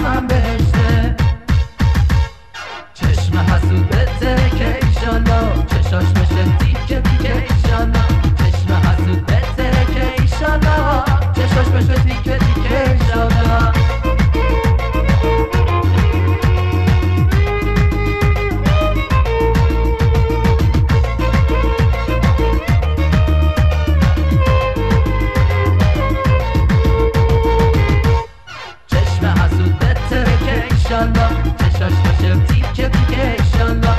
هم بهشته. چشم حسود بترکه ایشالا، چشاش بشه تیکه تیکه ایشالا. چشم حسود بترکه ایشالا، چشاش بشه تیکه تیکه ایشالا. چشم حسود بترکه ایشالا، چشاش بشه تیکه تیکه ایشالا.